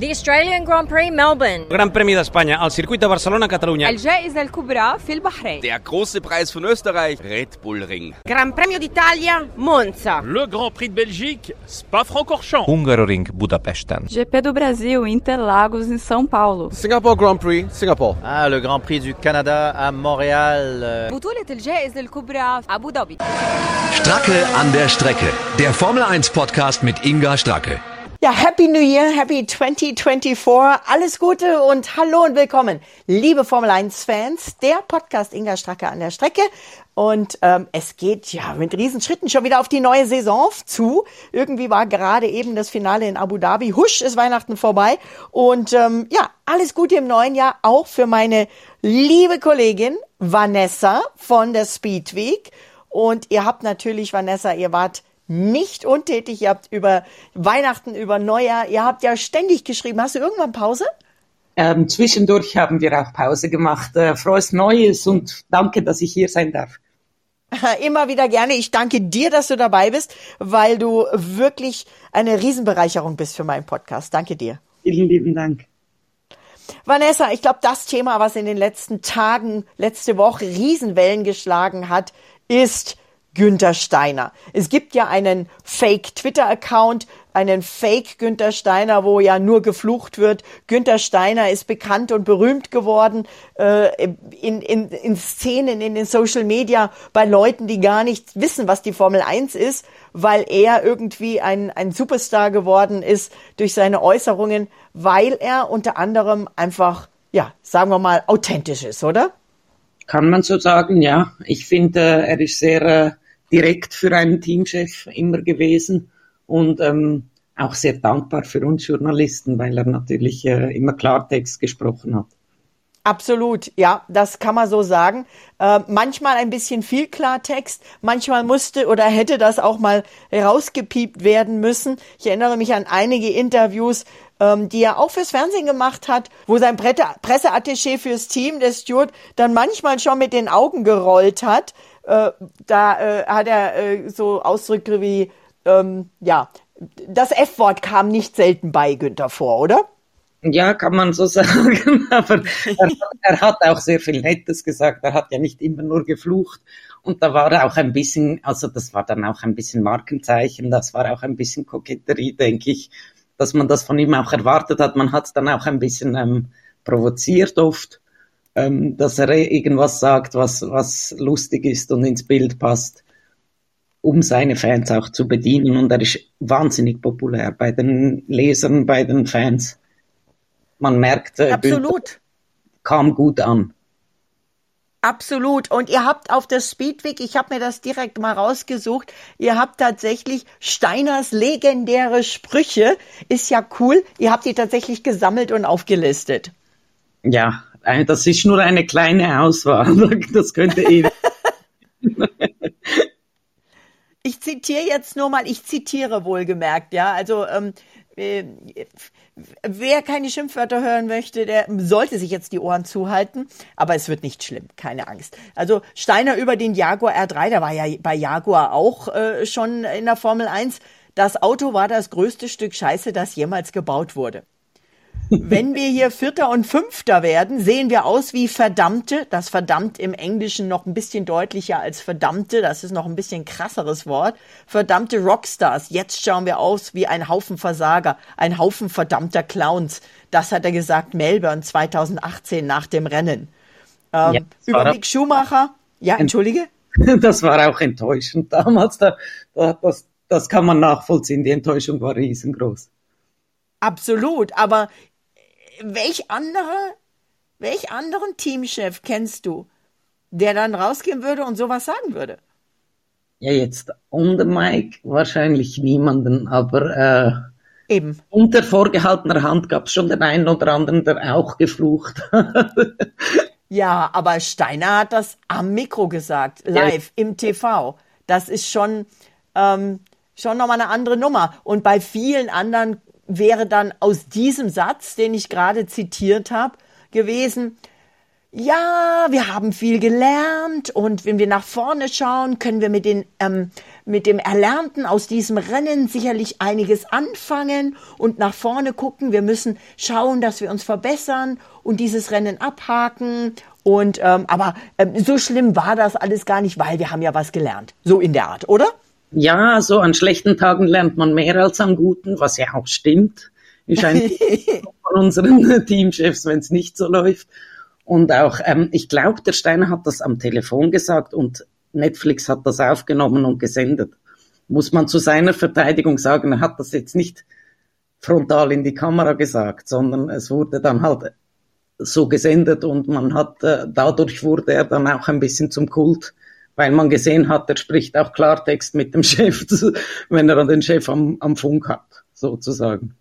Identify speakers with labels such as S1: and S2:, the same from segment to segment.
S1: The Australian Grand Prix Melbourne.
S2: Gran Premi d'Espanya, al circuit de Barcelona, Catalunya.
S3: الجائزة الكبرى في البحرين.
S4: Der große Preis von Österreich, Red Bull Ring.
S5: Gran Premio d'Italia, Monza.
S6: Le Grand Prix de Belgique, Spa-Francorchamps.
S7: Hungaroring Budapesten.
S3: GP do Brasil, Interlagos, em São Paulo.
S8: Singapore Grand Prix, Singapore.
S9: Le Grand Prix du Canada à Montréal.
S3: بطولة الجائزة الكبرى في أبو ظبي.
S10: Stracke an der Strecke. Der Formel 1 Podcast mit Inga Stracke.
S11: Ja, Happy New Year, Happy 2024, alles Gute und hallo und willkommen, liebe Formel 1 Fans, der Podcast Inga Stracke an der Strecke und es geht ja mit Riesenschritten schon wieder auf die neue Saison zu. Irgendwie war gerade eben das Finale in Abu Dhabi, husch, ist Weihnachten vorbei und ja, alles Gute im neuen Jahr, auch für meine liebe Kollegin Vanessa von der Speed Week und ihr habt natürlich, Vanessa, ihr wart nicht untätig, ihr habt über Weihnachten, über Neujahr, ihr habt ja ständig geschrieben. Hast du irgendwann Pause?
S12: Zwischendurch haben wir auch Pause gemacht. Frohes Neues und danke, dass ich hier sein darf.
S11: Immer wieder gerne. Ich danke dir, dass du dabei bist, weil du wirklich eine Riesenbereicherung bist für meinen Podcast. Danke dir.
S12: Vielen lieben Dank.
S11: Vanessa, ich glaube, das Thema, was in den letzten Tagen, letzte Woche Riesenwellen geschlagen hat, ist Günther Steiner. Es gibt ja einen Fake-Twitter-Account, einen Fake-Günther Steiner, wo ja nur geflucht wird. Günther Steiner ist bekannt und berühmt geworden in Szenen, in den Social Media, bei Leuten, die gar nicht wissen, was die Formel 1 ist, weil er irgendwie ein Superstar geworden ist durch seine Äußerungen, weil er unter anderem einfach, ja, sagen wir mal, authentisch ist, oder?
S12: Kann man so sagen, ja. Ich finde, er ist sehr direkt für einen Teamchef immer gewesen und auch sehr dankbar für uns Journalisten, weil er natürlich immer Klartext gesprochen hat.
S11: Absolut, ja, das kann man so sagen. Manchmal ein bisschen viel Klartext, manchmal musste oder hätte das auch mal herausgepiept werden müssen. Ich erinnere mich an einige Interviews, die er auch fürs Fernsehen gemacht hat, wo sein Presseattaché fürs Team, der Steward, dann manchmal schon mit den Augen gerollt hat. Da hat er so Ausdrücke wie, ja, das F-Wort kam nicht selten bei Günther vor, oder?
S12: Ja, kann man so sagen, aber er hat auch sehr viel Nettes gesagt, er hat ja nicht immer nur geflucht und da war auch ein bisschen, also das war dann auch ein bisschen Markenzeichen, das war auch ein bisschen Koketterie, denke ich, dass man das von ihm auch erwartet hat, man hat es dann auch ein bisschen provoziert oft, dass er irgendwas sagt, was lustig ist und ins Bild passt, um seine Fans auch zu bedienen und er ist wahnsinnig populär bei den Lesern, bei den Fans. Man merkt,
S11: absolut,
S12: kam gut an.
S11: Absolut. Und ihr habt auf der Speedweek, ich habe mir das direkt mal rausgesucht, ihr habt tatsächlich Steiners legendäre Sprüche. Ist ja cool. Ihr habt die tatsächlich gesammelt und aufgelistet.
S12: Ja, das ist nur eine kleine Auswahl. Das könnte
S11: Ich zitiere jetzt nur mal, ich zitiere wohlgemerkt, ja, also wer keine Schimpfwörter hören möchte, der sollte sich jetzt die Ohren zuhalten, aber es wird nicht schlimm, keine Angst. Also Steiner über den Jaguar R3, der war ja bei Jaguar auch schon in der Formel 1, das Auto war das größte Stück Scheiße, das jemals gebaut wurde. Wenn wir hier Vierter und Fünfter werden, sehen wir aus wie Verdammte. Das verdammt im Englischen noch ein bisschen deutlicher als Verdammte. Das ist noch ein bisschen krasseres Wort. Verdammte Rockstars. Jetzt schauen wir aus wie ein Haufen Versager, ein Haufen verdammter Clowns. Das hat er gesagt, Melbourne 2018 nach dem Rennen. Über Mick Schumacher. Ja, entschuldige?
S12: Das war auch enttäuschend damals. Das kann man nachvollziehen. Die Enttäuschung war riesengroß.
S11: Absolut, aber welch anderen Teamchef kennst du, der dann rausgehen würde und sowas sagen würde?
S12: Ja, jetzt on the mic wahrscheinlich niemanden, aber
S11: eben
S12: unter vorgehaltener Hand gab es schon den einen oder anderen, der auch geflucht hat.
S11: Ja, aber Steiner hat das am Mikro gesagt, live im TV. Das ist schon nochmal eine andere Nummer. Und bei vielen anderen wäre dann aus diesem Satz, den ich gerade zitiert habe, gewesen, ja, wir haben viel gelernt und wenn wir nach vorne schauen, können wir mit den mit dem Erlernten aus diesem Rennen sicherlich einiges anfangen und nach vorne gucken. Wir müssen schauen, dass wir uns verbessern und dieses Rennen abhaken. Und aber so schlimm war das alles gar nicht, weil wir haben ja was gelernt. So in der Art, oder?
S12: Ja, so an schlechten Tagen lernt man mehr als an guten, was ja auch stimmt. Ist ein von unseren Teamchefs, wenn es nicht so läuft. Und auch, ich glaube, der Steiner hat das am Telefon gesagt und Netflix hat das aufgenommen und gesendet. Muss man zu seiner Verteidigung sagen, er hat das jetzt nicht frontal in die Kamera gesagt, sondern es wurde dann halt so gesendet und man hat, dadurch wurde er dann auch ein bisschen zum Kult, weil man gesehen hat, er spricht auch Klartext mit dem Chef, wenn er den Chef am Funk hat, sozusagen.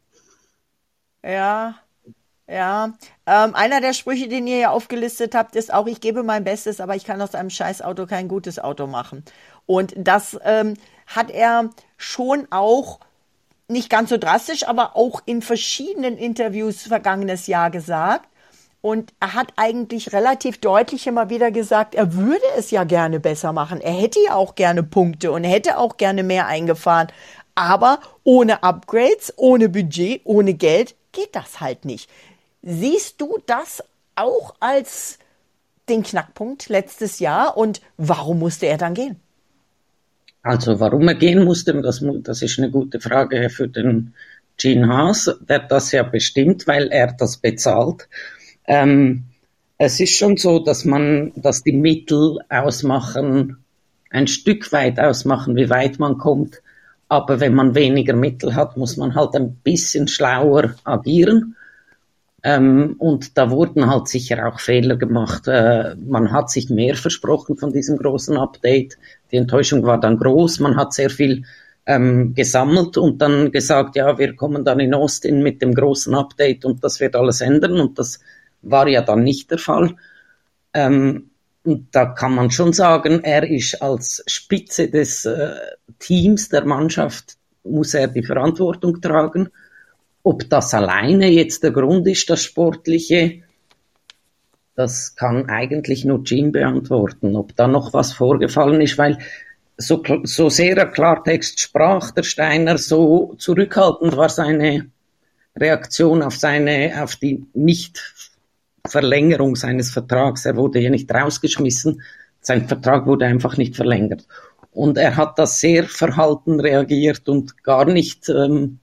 S11: Ja. Einer der Sprüche, den ihr ja aufgelistet habt, ist auch, ich gebe mein Bestes, aber ich kann aus einem Scheißauto kein gutes Auto machen. Und das hat er schon auch, nicht ganz so drastisch, aber auch in verschiedenen Interviews vergangenes Jahr gesagt. Und er hat eigentlich relativ deutlich immer wieder gesagt, er würde es ja gerne besser machen. Er hätte ja auch gerne Punkte und er hätte auch gerne mehr eingefahren. Aber ohne Upgrades, ohne Budget, ohne Geld geht das halt nicht. Siehst du das auch als den Knackpunkt letztes Jahr und warum musste er dann gehen?
S12: Also warum er gehen musste, das ist eine gute Frage für den Gene Haas. Der hat das ja bestimmt, weil er das bezahlt. Es ist schon so, dass die Mittel ausmachen, ein Stück weit ausmachen, wie weit man kommt. Aber wenn man weniger Mittel hat, muss man halt ein bisschen schlauer agieren. Und da wurden halt sicher auch Fehler gemacht. Man hat sich mehr versprochen von diesem großen Update. Die Enttäuschung war dann groß. Man hat sehr viel gesammelt und dann gesagt, ja, wir kommen dann in Austin mit dem großen Update und das wird alles ändern. Und das war ja dann nicht der Fall. Und da kann man schon sagen, er ist als Spitze des Teams, der Mannschaft, muss er die Verantwortung tragen. Ob das alleine jetzt der Grund ist, das Sportliche, das kann eigentlich nur Gene beantworten. Ob da noch was vorgefallen ist, weil so sehr er Klartext sprach, der Steiner, so zurückhaltend war seine Reaktion auf die Nicht-Verlängerung seines Vertrags. Er wurde ja nicht rausgeschmissen, sein Vertrag wurde einfach nicht verlängert. Und er hat da sehr verhalten reagiert und gar nicht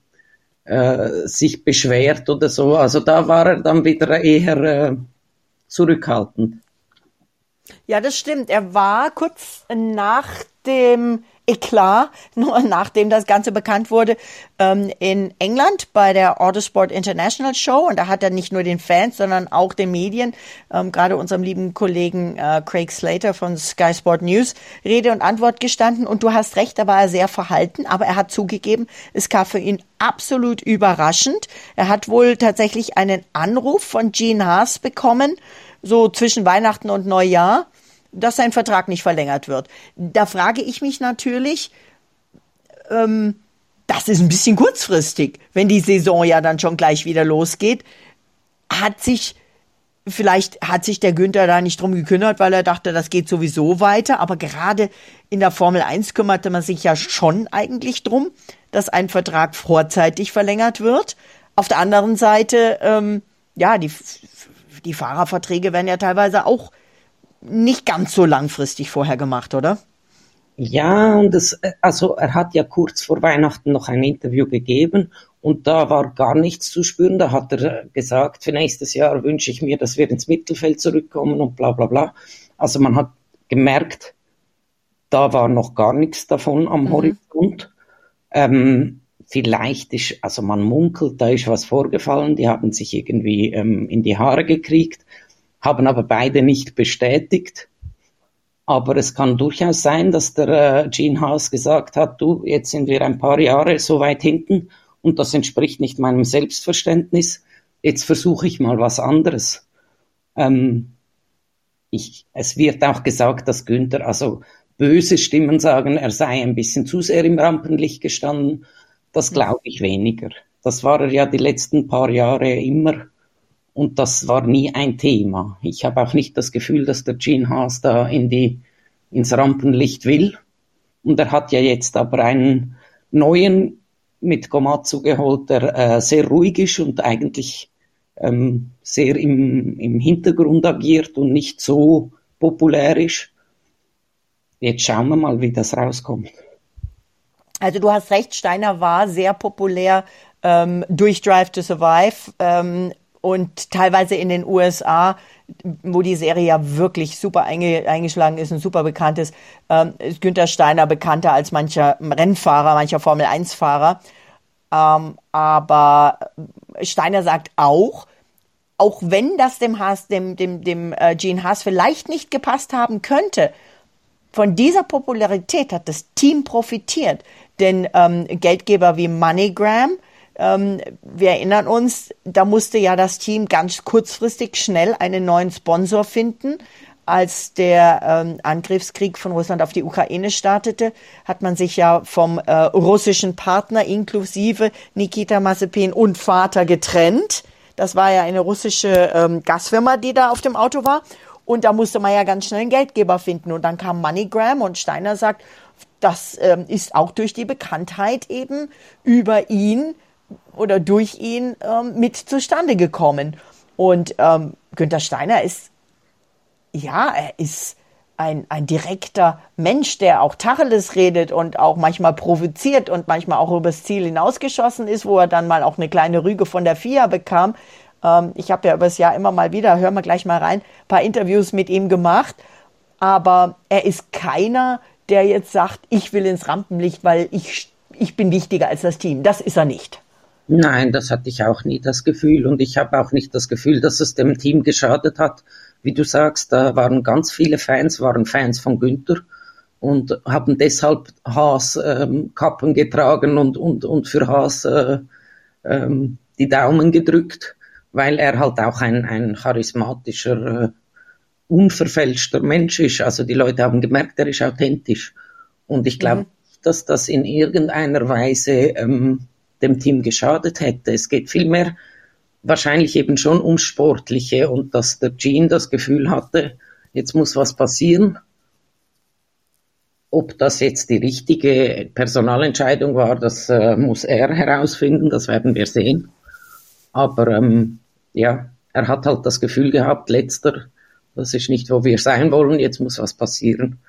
S12: sich beschwert oder so. Also da war er dann wieder eher zurückhaltend.
S11: Ja, das stimmt. Er war kurz nach dem Eklat, nur nachdem das Ganze bekannt wurde, in England bei der Autosport International Show. Und da hat er nicht nur den Fans, sondern auch den Medien, gerade unserem lieben Kollegen Craig Slater von Sky Sport News, Rede und Antwort gestanden. Und du hast recht, da war er sehr verhalten, aber er hat zugegeben, es kam für ihn absolut überraschend. Er hat wohl tatsächlich einen Anruf von Gene Haas bekommen, so zwischen Weihnachten und Neujahr, dass sein Vertrag nicht verlängert wird. Da frage ich mich natürlich, das ist ein bisschen kurzfristig, wenn die Saison ja dann schon gleich wieder losgeht. Vielleicht hat sich der Günther da nicht drum gekümmert, weil er dachte, das geht sowieso weiter. Aber gerade in der Formel 1 kümmerte man sich ja schon eigentlich drum, dass ein Vertrag vorzeitig verlängert wird. Auf der anderen Seite, die Fahrerverträge werden ja teilweise auch nicht ganz so langfristig vorher gemacht, oder?
S12: Ja, und er hat ja kurz vor Weihnachten noch ein Interview gegeben und da war gar nichts zu spüren. Da hat er gesagt, für nächstes Jahr wünsche ich mir, dass wir ins Mittelfeld zurückkommen und bla bla bla. Also man hat gemerkt, da war noch gar nichts davon am Horizont. Vielleicht man munkelt, da ist was vorgefallen, die haben sich irgendwie in die Haare gekriegt, haben aber beide nicht bestätigt. Aber es kann durchaus sein, dass der Gene Haas gesagt hat, du, jetzt sind wir ein paar Jahre so weit hinten und das entspricht nicht meinem Selbstverständnis. Jetzt versuche ich mal was anderes. Es wird auch gesagt, dass Günther, also böse Stimmen sagen, er sei ein bisschen zu sehr im Rampenlicht gestanden. Das glaube ich weniger. Das war er ja die letzten paar Jahre immer. Und das war nie ein Thema. Ich habe auch nicht das Gefühl, dass der Gene Haas da ins Rampenlicht will. Und er hat ja jetzt aber einen neuen mit Komatsu geholt, der sehr ruhig ist und eigentlich sehr im Hintergrund agiert und nicht so populär ist. Jetzt schauen wir mal, wie das rauskommt.
S11: Also du hast recht, Steiner war sehr populär durch Drive to Survive und teilweise in den USA, wo die Serie ja wirklich super eingeschlagen ist und super bekannt ist, ist Günther Steiner bekannter als mancher Rennfahrer, mancher Formel-1-Fahrer. Aber Steiner sagt auch wenn das dem Gene Haas vielleicht nicht gepasst haben könnte, von dieser Popularität hat das Team profitiert. Denn Geldgeber wie MoneyGram, wir erinnern uns, da musste ja das Team ganz kurzfristig schnell einen neuen Sponsor finden. Als der Angriffskrieg von Russland auf die Ukraine startete, hat man sich ja vom russischen Partner inklusive Nikita Mazepin und Vater getrennt. Das war ja eine russische Gasfirma, die da auf dem Auto war. Und da musste man ja ganz schnell einen Geldgeber finden. Und dann kam MoneyGram und Steiner sagt, das ist auch durch die Bekanntheit eben über ihn oder durch ihn mit zustande gekommen. Und Günther Steiner ist ein direkter Mensch, der auch Tacheles redet und auch manchmal provoziert und manchmal auch übers Ziel hinausgeschossen ist, wo er dann mal auch eine kleine Rüge von der FIA bekam. Ich habe ja übers Jahr immer mal wieder, hören wir gleich mal rein, ein paar Interviews mit ihm gemacht. Aber er ist keiner, der jetzt sagt, ich will ins Rampenlicht, weil ich bin wichtiger als das Team. Das ist er nicht.
S12: Nein, das hatte ich auch nie das Gefühl. Und ich habe auch nicht das Gefühl, dass es dem Team geschadet hat. Wie du sagst, da waren ganz viele Fans von Günther und haben deshalb Haas Kappen getragen und für Haas die Daumen gedrückt, weil er halt auch ein charismatischer, unverfälschter Mensch ist. Also die Leute haben gemerkt, er ist authentisch. Und ich glaube, dass das in irgendeiner Weise dem Team geschadet hätte. Es geht vielmehr wahrscheinlich eben schon ums Sportliche und dass der Gene das Gefühl hatte, jetzt muss was passieren. Ob das jetzt die richtige Personalentscheidung war, das muss er herausfinden, das werden wir sehen. Aber er hat halt das Gefühl gehabt, das ist nicht, wo wir sein wollen, jetzt muss was passieren.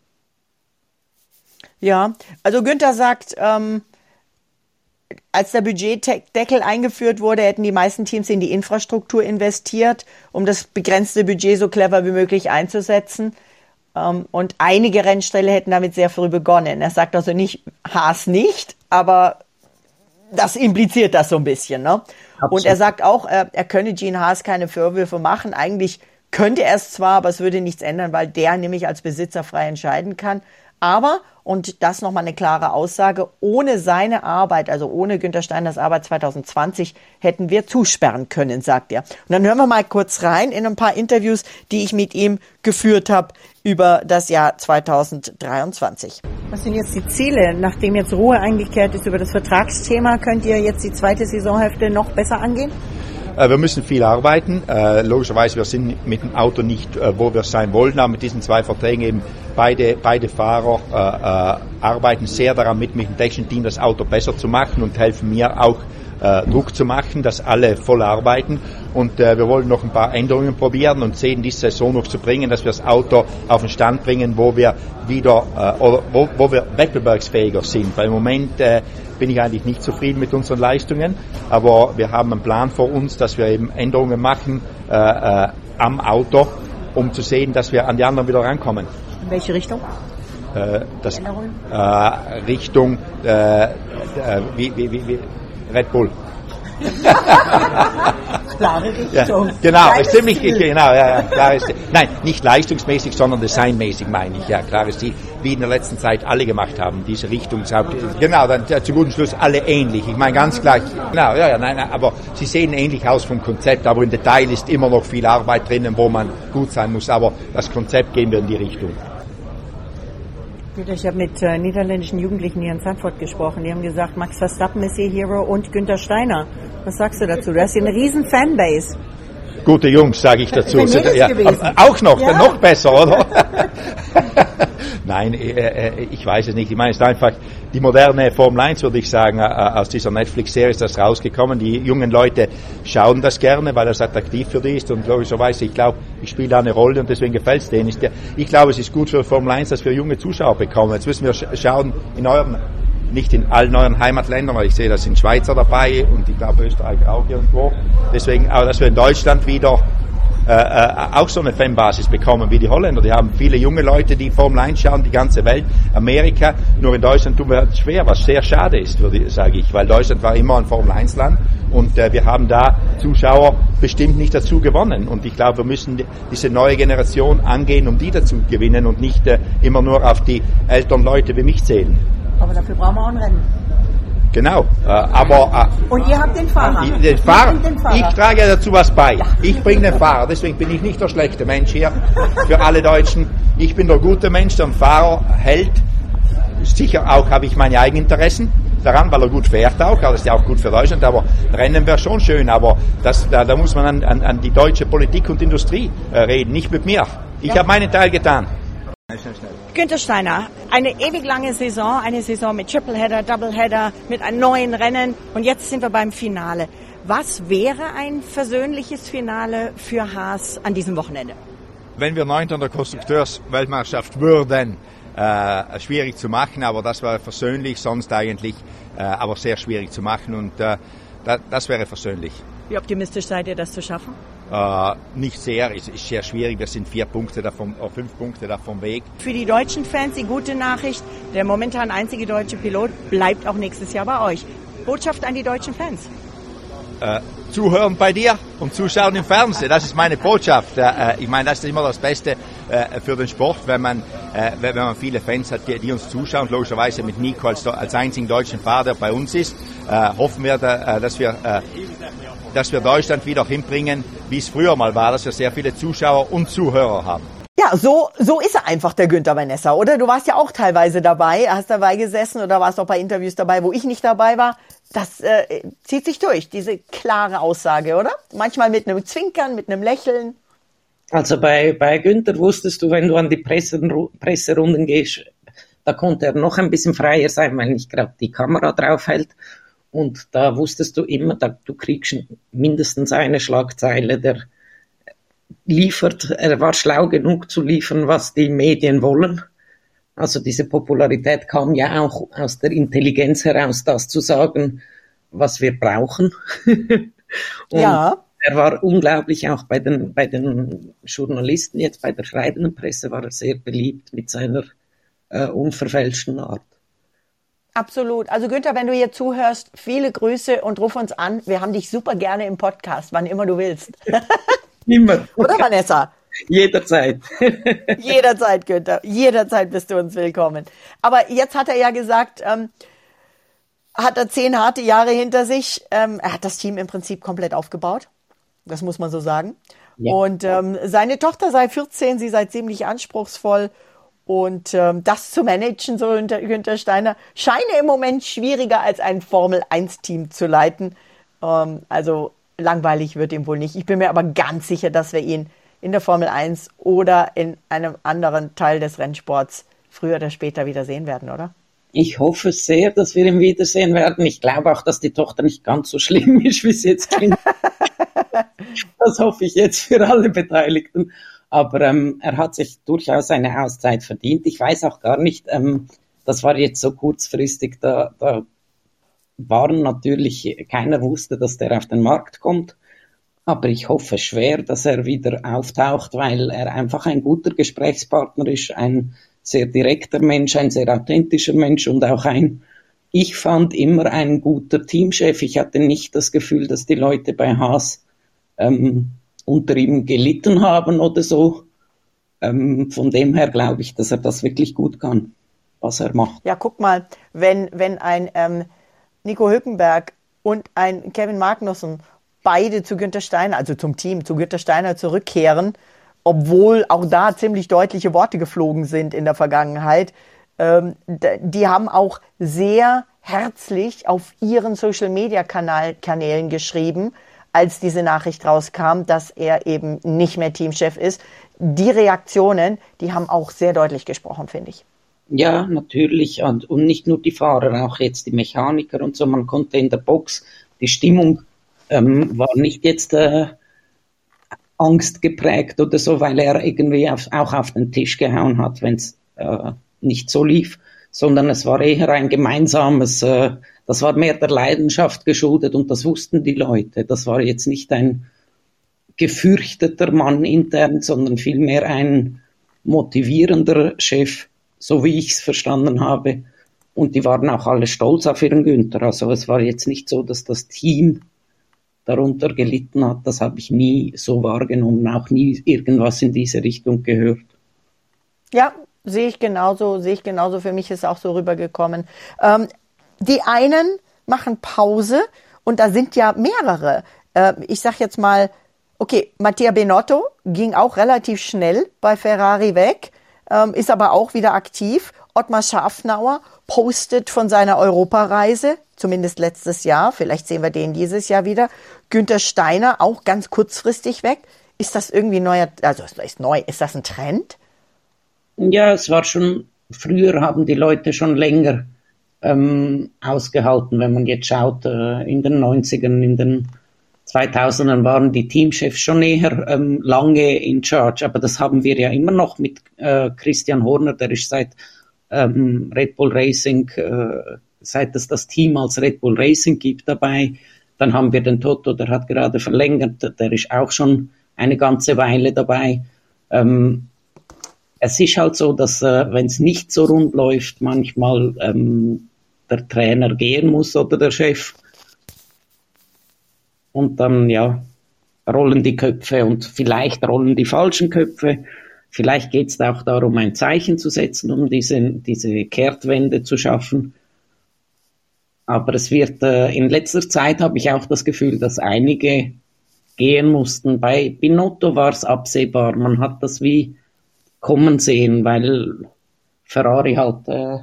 S11: Ja, also Günther sagt, als der Budgetdeckel eingeführt wurde, hätten die meisten Teams in die Infrastruktur investiert, um das begrenzte Budget so clever wie möglich einzusetzen. Und einige Rennställe hätten damit sehr früh begonnen. Er sagt also nicht, Haas nicht, aber das impliziert das so ein bisschen, ne? Und er sagt auch, er könne Gene Haas keine Vorwürfe machen. Eigentlich könnte er es zwar, aber es würde nichts ändern, weil der nämlich als Besitzer frei entscheiden kann. Aber, und das nochmal eine klare Aussage, ohne seine Arbeit, also ohne Günther Steiners Arbeit 2020, hätten wir zusperren können, sagt er. Und dann hören wir mal kurz rein in ein paar Interviews, die ich mit ihm geführt habe über das Jahr 2023. Was sind jetzt die Ziele? Nachdem jetzt Ruhe eingekehrt ist über das Vertragsthema, könnt ihr jetzt die zweite Saisonhälfte noch besser angehen?
S7: Wir müssen viel arbeiten. Logischerweise, wir sind mit dem Auto nicht, wo wir sein wollen, aber mit diesen 2 Verträgen eben beide Fahrer arbeiten sehr daran mit dem technischen Team das Auto besser zu machen und helfen mir auch Druck zu machen, dass alle voll arbeiten. Und wir wollen noch ein paar Änderungen probieren und sehen, diese Saison noch zu bringen, dass wir das Auto auf den Stand bringen, wo wir wieder wo wir wettbewerbsfähiger sind. Weil im Moment bin ich eigentlich nicht zufrieden mit unseren Leistungen, aber wir haben einen Plan vor uns, dass wir eben Änderungen machen am Auto, um zu sehen, dass wir an die anderen wieder rankommen.
S11: In welche Richtung?
S7: Richtung wie Red Bull.
S11: Klare Richtung.
S7: Ja, genau, ist ziemlich genau. Ja, klares, nein, nicht leistungsmäßig, sondern designmäßig meine ich. Ja, klares Ziel, wie in der letzten Zeit alle gemacht haben. Diese Richtung. Genau, dann zu gutem Schluss alle ähnlich. Ich meine ganz gleich. Genau, nein, aber sie sehen ähnlich aus vom Konzept, aber im Detail ist immer noch viel Arbeit drinnen, wo man gut sein muss. Aber das Konzept gehen wir in die Richtung.
S11: Ich habe mit niederländischen Jugendlichen hier in Frankfurt gesprochen. Die haben gesagt, Max Verstappen ist ihr Hero und Günther Steiner. Was sagst du dazu? Du hast hier eine riesen Fanbase.
S7: Gute Jungs, sage ich dazu. Ja, auch noch, ja. Noch besser, oder? Nein, ich weiß es nicht. Ich meine, es ist einfach die moderne Formel 1, würde ich sagen. Aus dieser Netflix-Serie ist das rausgekommen. Die jungen Leute schauen das gerne, weil das attraktiv für die ist. Und logischerweise, ich glaube, ich spiele da eine Rolle und deswegen gefällt es denen. Ich glaube, es ist gut für Formel 1, dass wir junge Zuschauer bekommen. Jetzt müssen wir schauen, nicht in allen euren Heimatländern, weil ich sehe, da sind Schweizer dabei und ich glaube Österreich auch irgendwo. Deswegen, aber dass wir in Deutschland wieder auch so eine Fanbasis bekommen wie die Holländer. Die haben viele junge Leute, die Formel 1 schauen, die ganze Welt, Amerika. Nur in Deutschland tun wir es schwer, was sehr schade ist, sage ich, weil Deutschland war immer ein Formel 1 Land und wir haben da Zuschauer bestimmt nicht dazu gewonnen. Und ich glaube, wir müssen diese neue Generation angehen, um die dazu zu gewinnen und nicht immer nur auf die älteren Leute wie mich zählen.
S11: Aber dafür brauchen wir auch ein Rennen.
S7: Genau,
S11: und ihr habt den Fahrer.
S7: Ich trage dazu was bei. Ich bringe den Fahrer, deswegen bin ich nicht der schlechte Mensch hier für alle Deutschen. Ich bin der gute Mensch, der den Fahrer hält. Sicher auch habe ich meine Eigeninteressen daran, weil er gut fährt auch, das ist ja auch gut für Deutschland, aber Rennen wäre schon schön, aber da muss man an die deutsche Politik und Industrie reden, nicht mit mir. Ich habe meinen Teil getan.
S5: Günther Steiner, eine ewig lange Saison, eine Saison mit Tripleheader, Doubleheader, mit einem neuen Rennen und jetzt sind wir beim Finale. Was wäre ein versöhnliches Finale für Haas an diesem Wochenende?
S7: Wenn wir 9. in der Konstrukteursweltmeisterschaft würden, schwierig zu machen, aber das wäre versöhnlich, sonst eigentlich aber sehr schwierig zu machen und das wäre versöhnlich.
S5: Wie optimistisch seid ihr, das zu schaffen?
S7: Nicht sehr, es ist sehr schwierig, wir sind 5 Punkte davon weg.
S5: Für die deutschen Fans die gute Nachricht, der momentan einzige deutsche Pilot bleibt auch nächstes Jahr bei euch. Botschaft an die deutschen Fans.
S7: Zuhören bei dir und zuschauen im Fernsehen, das ist meine Botschaft. Ich meine, das ist immer das Beste für den Sport, wenn man viele Fans hat, die uns zuschauen. Logischerweise mit Nico als einzigen deutschen Fahrer, der bei uns ist, hoffen wir, dass wir Deutschland wieder hinbringen, wie es früher mal war, dass wir sehr viele Zuschauer und Zuhörer haben.
S11: Ja, so ist er einfach, der Günther, Vanessa, oder? Du warst ja auch teilweise dabei, hast dabei gesessen oder warst auch bei Interviews dabei, wo ich nicht dabei war. Das zieht sich durch, diese klare Aussage, oder? Manchmal mit einem Zwinkern, mit einem Lächeln.
S12: Also bei Günther wusstest du, wenn du an die Presserunden gehst, da konnte er noch ein bisschen freier sein, weil nicht gerade die Kamera drauf hält. Und da wusstest du immer, du kriegst mindestens eine Schlagzeile, der liefert, er war schlau genug zu liefern, was die Medien wollen. Also diese Popularität kam ja auch aus der Intelligenz heraus, das zu sagen, was wir brauchen. Und
S11: ja.
S12: Er war unglaublich auch bei den Journalisten, jetzt bei der schreibenden Presse war er sehr beliebt mit seiner unverfälschten Art.
S11: Absolut. Also Günther, wenn du hier zuhörst, viele Grüße und ruf uns an. Wir haben dich super gerne im Podcast, wann immer du willst.
S12: Immer.
S11: Oder Vanessa?
S12: Jederzeit.
S11: Jederzeit, Günther. Jederzeit bist du uns willkommen. Aber jetzt hat er ja gesagt, hat er 10 harte Jahre hinter sich. Er hat das Team im Prinzip komplett aufgebaut. Das muss man so sagen. Ja. Und seine Tochter sei 14, sie sei ziemlich anspruchsvoll. Und das zu managen, so Günther Steiner, scheine im Moment schwieriger als ein Formel-1-Team zu leiten. Also langweilig wird ihm wohl nicht. Ich bin mir aber ganz sicher, dass wir ihn in der Formel 1 oder in einem anderen Teil des Rennsports früher oder später wieder sehen werden, oder?
S12: Ich hoffe sehr, dass wir ihn wiedersehen werden. Ich glaube auch, dass die Tochter nicht ganz so schlimm ist, wie es jetzt klingt. Das hoffe ich jetzt für alle Beteiligten. Aber er hat sich durchaus eine Auszeit verdient. Ich weiß auch gar nicht, das war jetzt so kurzfristig, da waren natürlich, keiner wusste, dass der auf den Markt kommt. Aber ich hoffe schwer, dass er wieder auftaucht, weil er einfach ein guter Gesprächspartner ist, ein sehr direkter Mensch, ein sehr authentischer Mensch und auch ich fand immer ein guter Teamchef. Ich hatte nicht das Gefühl, dass die Leute bei Haas unter ihm gelitten haben oder so. Von dem her glaube ich, dass er das wirklich gut kann, was er macht.
S11: Ja, guck mal, wenn ein Nico Hülkenberg und ein Kevin Magnussen beide zu Günther Steiner, also zum Team, zu Günther Steiner zurückkehren, obwohl auch da ziemlich deutliche Worte geflogen sind in der Vergangenheit, die haben auch sehr herzlich auf ihren Social-Media-Kanälen geschrieben, als diese Nachricht rauskam, dass er eben nicht mehr Teamchef ist. Die Reaktionen, die haben auch sehr deutlich gesprochen, finde ich.
S12: Ja, natürlich. Und nicht nur die Fahrer, auch jetzt die Mechaniker und so. Man konnte in der Box, die Stimmung war nicht jetzt Angst geprägt oder so, weil er irgendwie auch auf den Tisch gehauen hat, wenn es nicht so lief, sondern es war eher ein gemeinsames, das war mehr der Leidenschaft geschuldet und das wussten die Leute. Das war jetzt nicht ein gefürchteter Mann intern, sondern vielmehr ein motivierender Chef, so wie ich es verstanden habe. Und die waren auch alle stolz auf ihren Günther. Also es war jetzt nicht so, dass das Team darunter gelitten hat. Das habe ich nie so wahrgenommen, auch nie irgendwas in diese Richtung gehört.
S11: Ja, sehe ich genauso. Für mich ist auch so rübergekommen. Die einen machen Pause und da sind ja mehrere. Ich sag jetzt mal, okay, Mattia Binotto ging auch relativ schnell bei Ferrari weg, ist aber auch wieder aktiv. Ottmar Schafnauer postet von seiner Europareise, zumindest letztes Jahr, vielleicht sehen wir den dieses Jahr wieder. Günther Steiner auch ganz kurzfristig weg. Ist das irgendwie ist das ein Trend?
S12: Ja, es war schon, früher haben die Leute schon länger ausgehalten, wenn man jetzt schaut, in den 90ern, in den 2000ern waren die Teamchefs schon eher lange in charge, aber das haben wir ja immer noch mit Christian Horner, der ist seit Red Bull Racing, seit es das Team als Red Bull Racing gibt dabei. Dann haben wir den Toto, der hat gerade verlängert, der ist auch schon eine ganze Weile dabei. Es ist halt so, dass wenn es nicht so rund läuft, manchmal der Trainer gehen muss oder der Chef. Und dann, ja, rollen die Köpfe und vielleicht rollen die falschen Köpfe. Vielleicht geht es auch darum, ein Zeichen zu setzen, um diese Kehrtwende zu schaffen. Aber es wird, in letzter Zeit habe ich auch das Gefühl, dass einige gehen mussten. Bei Binotto war es absehbar. Man hat das wie kommen sehen, weil Ferrari halt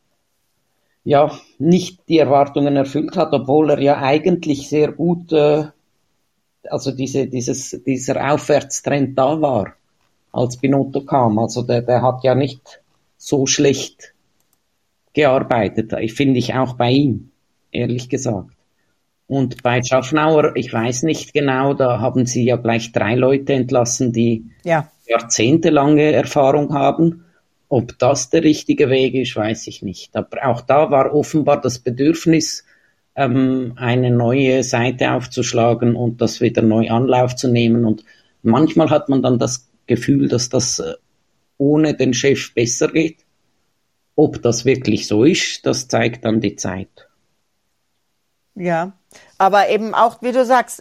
S12: nicht die Erwartungen erfüllt hat, obwohl er ja eigentlich sehr gut, also dieser Aufwärtstrend da war, als Binotto kam. Also der hat ja nicht so schlecht gearbeitet, finde ich auch bei ihm, ehrlich gesagt. Und bei Schafnauer, ich weiß nicht genau, da haben sie ja gleich 3 Leute entlassen, die jahrzehntelange Erfahrung haben. Ob das der richtige Weg ist, weiß ich nicht. Aber auch da war offenbar das Bedürfnis, eine neue Seite aufzuschlagen und das wieder neu Anlauf zu nehmen. Und manchmal hat man dann das Gefühl, dass das ohne den Chef besser geht. Ob das wirklich so ist, das zeigt dann die Zeit.
S11: Ja, aber eben auch, wie du sagst,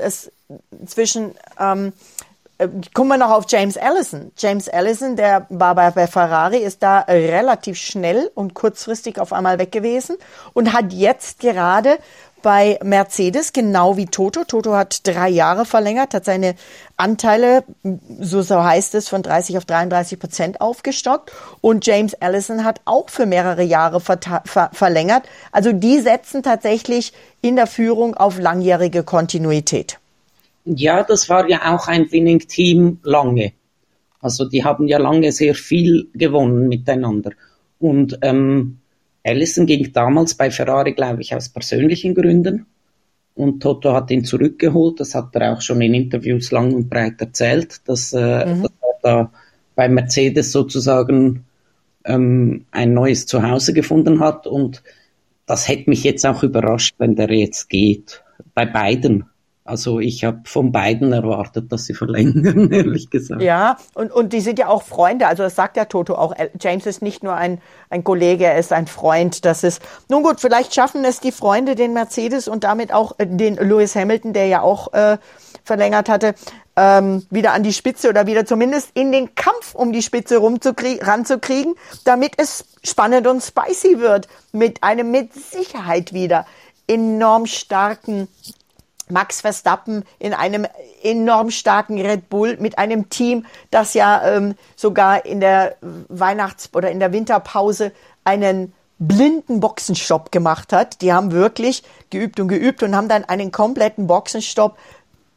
S11: kommen wir noch auf James Allison. James Allison, der war bei Ferrari, ist da relativ schnell und kurzfristig auf einmal weg gewesen und hat jetzt gerade bei Mercedes, genau wie Toto. Toto hat 3 Jahre verlängert, hat seine Anteile, so heißt es, von 30 auf 33% aufgestockt. Und James Allison hat auch für mehrere Jahre verlängert. Also die setzen tatsächlich in der Führung auf langjährige Kontinuität.
S12: Ja, das war ja auch ein Winning-Team lange. Also die haben ja lange sehr viel gewonnen miteinander. Und Allison ging damals bei Ferrari, glaube ich, aus persönlichen Gründen. Und Toto hat ihn zurückgeholt. Das hat er auch schon in Interviews lang und breit erzählt, dass er da bei Mercedes sozusagen ein neues Zuhause gefunden hat. Und das hätte mich jetzt auch überrascht, wenn der jetzt geht. Bei beiden. Also ich habe von beiden erwartet, dass sie verlängern, ehrlich gesagt.
S11: Ja, und die sind ja auch Freunde, also das sagt ja Toto auch. James ist nicht nur ein Kollege, er ist ein Freund. Das ist, nun gut, vielleicht schaffen es die Freunde, den Mercedes und damit auch den Lewis Hamilton, der ja auch verlängert hatte, wieder an die Spitze oder wieder zumindest in den Kampf um die Spitze ranzukriegen, damit es spannend und spicy wird. Mit einem mit Sicherheit wieder enorm starken Max Verstappen in einem enorm starken Red Bull mit einem Team, das ja sogar in der oder in der Winterpause einen blinden Boxenstopp gemacht hat. Die haben wirklich geübt und haben dann einen kompletten Boxenstopp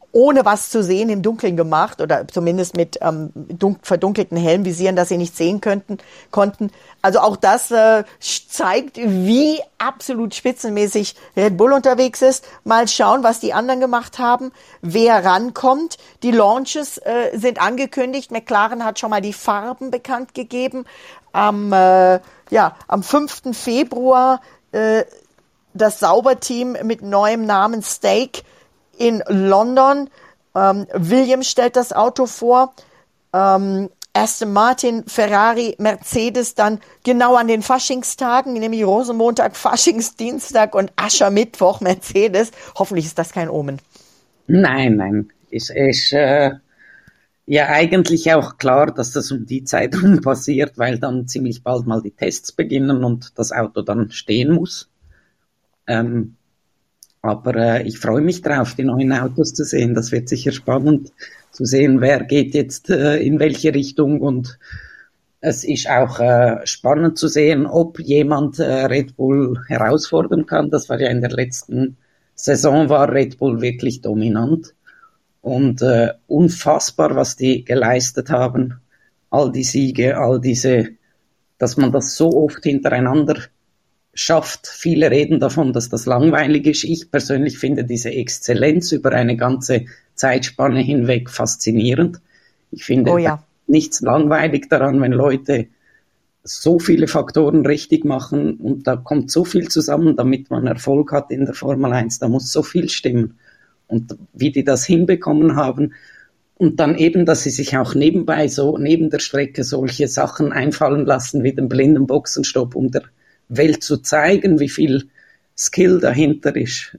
S11: ohne was zu sehen im Dunkeln gemacht oder zumindest mit verdunkelten Helmvisieren, dass sie nicht sehen konnten. Also auch das zeigt, wie absolut spitzenmäßig Red Bull unterwegs ist. Mal schauen, was die anderen gemacht haben, wer rankommt. Die Launches sind angekündigt. McLaren hat schon mal die Farben bekannt gegeben. Am 5. Februar das Sauberteam mit neuem Namen Stake in London. Williams stellt das Auto vor. Aston Martin, Ferrari, Mercedes dann genau an den Faschingstagen, nämlich Rosenmontag, Faschingsdienstag und Aschermittwoch Mercedes. Hoffentlich ist das kein Omen.
S12: Nein. Ist ja eigentlich auch klar, dass das um die Zeit rum passiert, weil dann ziemlich bald mal die Tests beginnen und das Auto dann stehen muss. Aber ich freue mich drauf, die neuen Autos zu sehen. Das wird sicher spannend zu sehen, wer geht jetzt in welche Richtung. Und es ist auch spannend zu sehen, ob jemand Red Bull herausfordern kann. Das war ja in der letzten Saison, war Red Bull wirklich dominant. Und unfassbar, was die geleistet haben. All die Siege, dass man das so oft hintereinander schafft. Viele reden davon, dass das langweilig ist. Ich persönlich finde diese Exzellenz über eine ganze Zeitspanne hinweg faszinierend. Ich finde nichts langweilig daran, wenn Leute so viele Faktoren richtig machen und da kommt so viel zusammen, damit man Erfolg hat in der Formel 1. Da muss so viel stimmen. Und wie die das hinbekommen haben und dann eben, dass sie sich auch nebenbei so neben der Strecke solche Sachen einfallen lassen wie den blinden Boxenstopp, um der Welt zu zeigen, wie viel Skill dahinter ist.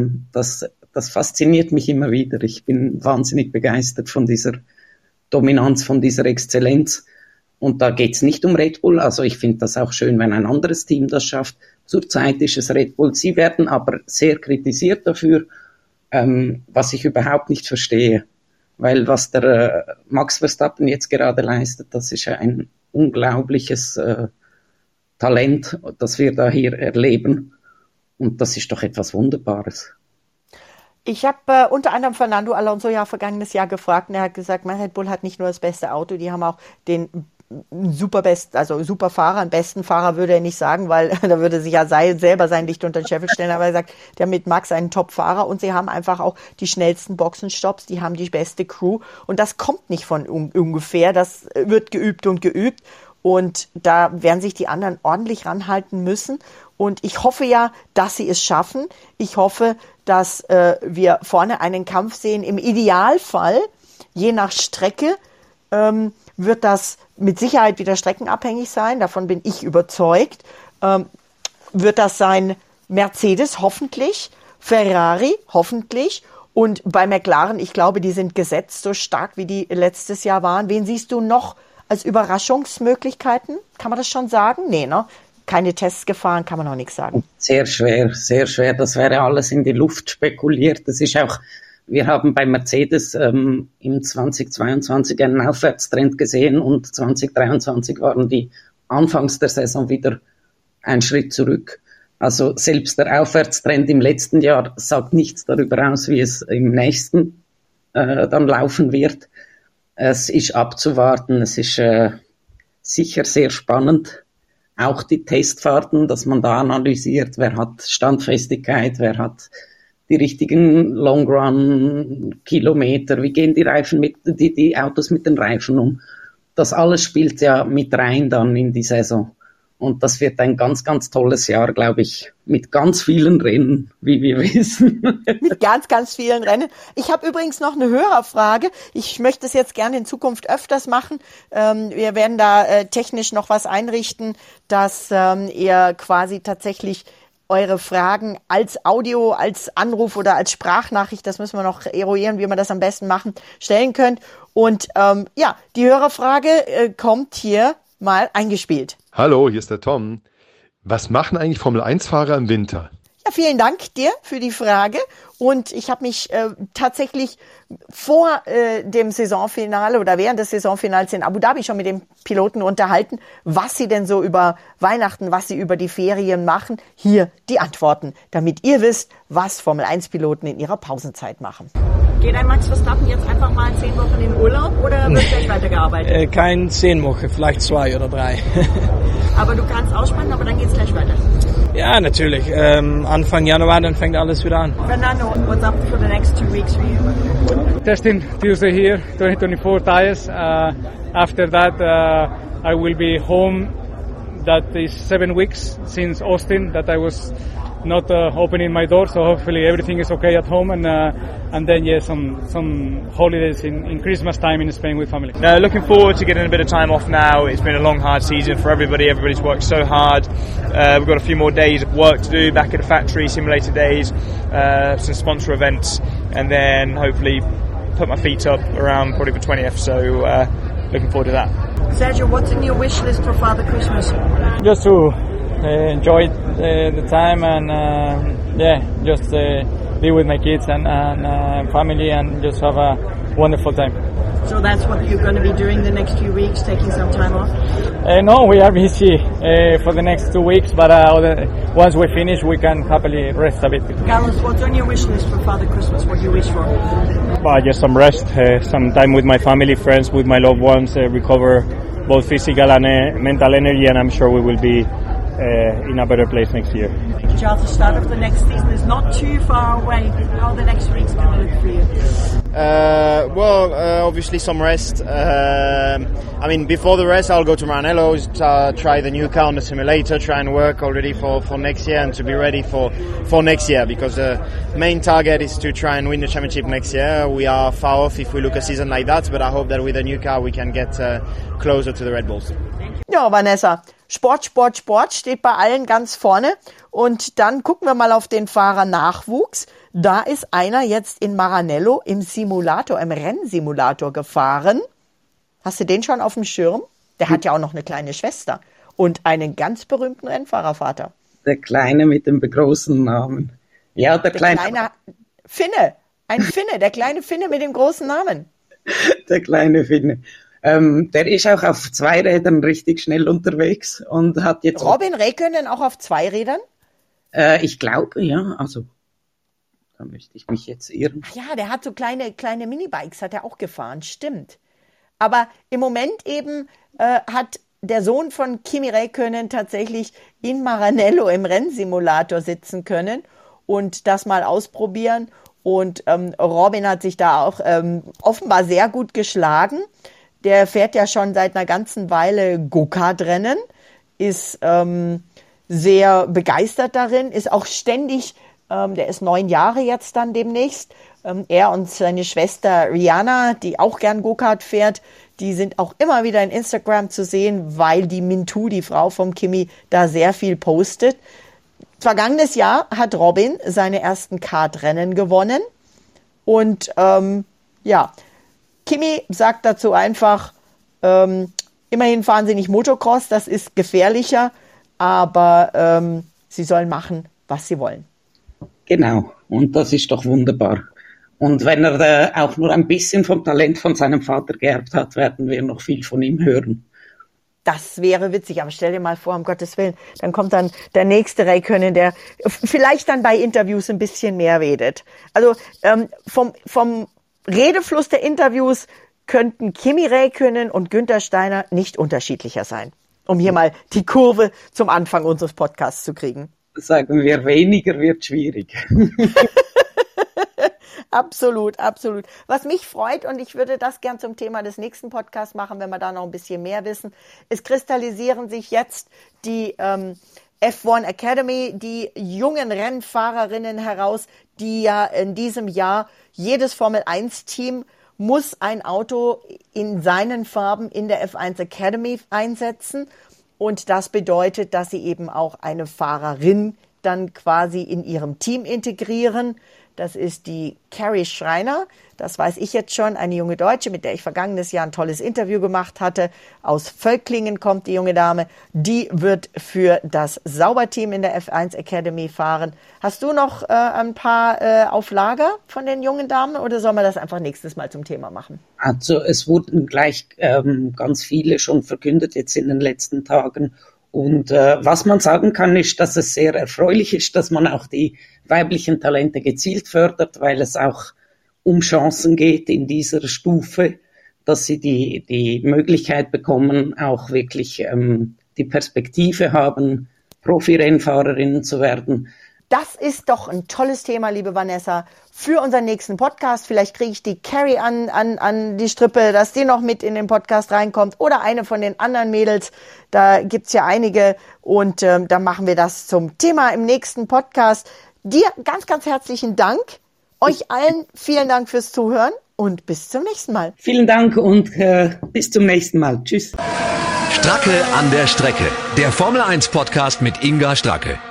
S12: Das fasziniert mich immer wieder. Ich bin wahnsinnig begeistert von dieser Dominanz, von dieser Exzellenz. Und da geht's nicht um Red Bull. Also ich finde das auch schön, wenn ein anderes Team das schafft. Zurzeit ist es Red Bull. Sie werden aber sehr kritisiert dafür, was ich überhaupt nicht verstehe. Weil was der Max Verstappen jetzt gerade leistet, das ist ein unglaubliches Talent, das wir da hier erleben. Und das ist doch etwas Wunderbares.
S11: Ich habe unter anderem Fernando Alonso vergangenes Jahr gefragt und er hat gesagt, Red Bull hat nicht nur das beste Auto, die haben auch den super Fahrer, einen besten Fahrer würde er nicht sagen, weil da würde sich ja selber sein Licht unter den Scheffel stellen, aber er sagt, der mit Max einen Top-Fahrer und sie haben einfach auch die schnellsten Boxenstopps, die haben die beste Crew und das kommt nicht von ungefähr, das wird geübt und da werden sich die anderen ordentlich ranhalten müssen und ich hoffe ja, dass sie es schaffen. Ich hoffe, dass wir vorne einen Kampf sehen. Im Idealfall, je nach Strecke, wird das mit Sicherheit wieder streckenabhängig sein. Davon bin ich überzeugt. Wird das sein Mercedes hoffentlich, Ferrari hoffentlich und bei McLaren, ich glaube, die sind gesetzt so stark, wie die letztes Jahr waren. Wen siehst du noch als Überraschungsmöglichkeiten? Kann man das schon sagen? Nee, ne? Keine Tests gefahren, kann man noch nichts sagen.
S12: Sehr schwer, sehr schwer. Das wäre alles in die Luft spekuliert. Das ist auch, wir haben bei Mercedes im 2022 einen Aufwärtstrend gesehen und 2023 waren die anfangs der Saison wieder ein Schritt zurück. Also selbst der Aufwärtstrend im letzten Jahr sagt nichts darüber aus, wie es im nächsten dann laufen wird. Es ist abzuwarten, es ist sicher sehr spannend. Auch die Testfahrten, dass man da analysiert, wer hat Standfestigkeit, wer hat die richtigen Long-Run-Kilometer, wie gehen die Reifen die Autos mit den Reifen um. Das alles spielt ja mit rein dann in die Saison. Und das wird ein ganz, ganz tolles Jahr, glaube ich, mit ganz vielen Rennen, wie wir wissen.
S11: Mit ganz, ganz vielen Rennen. Ich habe übrigens noch eine Hörerfrage. Ich möchte es jetzt gerne in Zukunft öfters machen. Wir werden da technisch noch was einrichten, dass ihr quasi tatsächlich eure Fragen als Audio, als Anruf oder als Sprachnachricht, das müssen wir noch eruieren, wie wir das am besten machen, stellen könnt. Und die Hörerfrage kommt hier mal eingespielt.
S13: Hallo, hier ist der Tom. Was machen eigentlich Formel-1-Fahrer im Winter?
S11: Ja, vielen Dank dir für die Frage. Und ich habe mich tatsächlich vor dem Saisonfinale oder während des Saisonfinals in Abu Dhabi schon mit den Piloten unterhalten, was sie denn so über Weihnachten, was sie über die Ferien machen. Hier die Antworten, damit ihr wisst, was Formel-1-Piloten in ihrer Pausenzeit machen.
S5: Geht ein Max Verstappen jetzt einfach mal 10 Wochen in Urlaub oder wird gleich weitergearbeitet?
S14: Kein 10 Wochen, vielleicht 2 oder 3.
S5: Aber du kannst ausspannen, aber dann geht's gleich weiter.
S14: Ja, natürlich. Anfang Januar, dann fängt alles wieder an.
S5: Fernando, what's up for the next 2 weeks for you?
S15: Testing Tuesday here, 2024 tires. After that, I will be home. That is 7 weeks since Austin that I was not opening my door, so hopefully everything is okay at home, and then some holidays in Christmas time in Spain with family.
S16: Looking forward to getting a bit of time off now. It's been a long, hard season for everybody. Everybody's worked so hard. We've got a few more days of work to do back at the factory, simulator days, some sponsor events, and then hopefully put my feet up around probably the 20th. So looking forward to that.
S5: Sergio, what's in your wish list for Father Christmas?
S15: Just to enjoy the time and just be with my kids and family and just have a wonderful time.
S5: So that's what you're going to be doing the next few weeks, taking some time off?
S15: No, we are busy for the next 2 weeks, but once we finish, we can happily rest a bit.
S5: Carlos, what's on your wish list for Father Christmas? What do you wish for?
S15: Just some rest, some time with my family, friends, with my loved ones, recover both physical and mental energy, and I'm sure we will be in a better place next year.
S5: Charles, the start of the next season is not too far away. How are the next weeks going to look for you?
S17: Obviously some rest. Before the rest, I'll go to Maranello, try the new car on the simulator, try and work already for next year and to be ready for next year, because the main target is to try and win the championship next year. We are far off if we look a season like that, but I hope that with a new car we can get closer to the Red Bulls.
S11: Ja, Vanessa, Sport steht bei allen ganz vorne. Und dann gucken wir mal auf den Fahrernachwuchs. Da ist einer jetzt in Maranello im Simulator, im Rennsimulator gefahren. Hast du den schon auf dem Schirm? Der hat ja auch noch eine kleine Schwester und einen ganz berühmten Rennfahrervater.
S12: Der Kleine mit dem großen Namen. Ja, der kleine
S11: Finne. Ein Finne, der kleine Finne mit dem großen Namen.
S12: Der kleine Finne. Der ist auch auf 2 Rädern richtig schnell unterwegs und hat jetzt...
S11: Robin Räikkönen auch auf 2 Rädern?
S12: Ich glaube, ja, also da möchte ich mich jetzt irren.
S11: Ach ja, der hat so kleine Minibikes, hat er auch gefahren, stimmt. Aber im Moment eben hat der Sohn von Kimi Räikkönen tatsächlich in Maranello im Rennsimulator sitzen können und das mal ausprobieren. Und Robin hat sich da auch offenbar sehr gut geschlagen. Der fährt ja schon seit einer ganzen Weile Go-Kart-Rennen, ist sehr begeistert darin, ist auch ständig, der ist 9 Jahre jetzt dann demnächst. Er und seine Schwester Rihanna, die auch gern Go-Kart fährt, die sind auch immer wieder in Instagram zu sehen, weil die Mintu, die Frau vom Kimi, da sehr viel postet. Vergangenes Jahr hat Robin seine ersten Kartrennen gewonnen und Kimi sagt dazu einfach, immerhin fahren sie nicht Motocross, das ist gefährlicher, aber sie sollen machen, was sie wollen.
S12: Genau, und das ist doch wunderbar. Und wenn er auch nur ein bisschen vom Talent von seinem Vater geerbt hat, werden wir noch viel von ihm hören.
S11: Das wäre witzig, aber stell dir mal vor, um Gottes Willen, dann kommt dann der nächste Räikkönen, der vielleicht dann bei Interviews ein bisschen mehr redet. Also vom Redefluss der Interviews könnten Kimi Räikkönen und Günther Steiner nicht unterschiedlicher sein, um hier mal die Kurve zum Anfang unseres Podcasts zu kriegen.
S12: Sagen wir, weniger wird schwierig.
S11: Absolut, absolut. Was mich freut, und ich würde das gern zum Thema des nächsten Podcasts machen, wenn wir da noch ein bisschen mehr wissen, es kristallisieren sich jetzt die F1 Academy, die jungen Rennfahrerinnen heraus, die ja in diesem Jahr jedes Formel-1-Team muss ein Auto in seinen Farben in der F1 Academy einsetzen. Und das bedeutet, dass sie eben auch eine Fahrerin dann quasi in ihrem Team integrieren. Das ist die Carrie Schreiner. Das weiß ich jetzt schon, eine junge Deutsche, mit der ich vergangenes Jahr ein tolles Interview gemacht hatte. Aus Völklingen kommt die junge Dame. Die wird für das Sauberteam in der F1 Academy fahren. Hast du noch ein paar auf Lager von den jungen Damen oder sollen wir das einfach nächstes Mal zum Thema machen?
S12: Also es wurden gleich ganz viele schon verkündet jetzt in den letzten Tagen. Und was man sagen kann, ist, dass es sehr erfreulich ist, dass man auch die weiblichen Talente gezielt fördert, weil es auch um Chancen geht in dieser Stufe, dass sie die Möglichkeit bekommen, auch wirklich die Perspektive haben, Profi-Rennfahrerinnen zu werden.
S11: Das ist doch ein tolles Thema, liebe Vanessa, für unseren nächsten Podcast. Vielleicht kriege ich die Carrie an die Strippe, dass die noch mit in den Podcast reinkommt oder eine von den anderen Mädels. Da gibt's ja einige und dann machen wir das zum Thema im nächsten Podcast. Dir ganz, ganz herzlichen Dank. Euch allen vielen Dank fürs Zuhören und bis zum nächsten Mal.
S12: Vielen Dank und bis zum nächsten Mal. Tschüss.
S10: Stracke an der Strecke. Der Formel 1 Podcast mit Inga Stracke.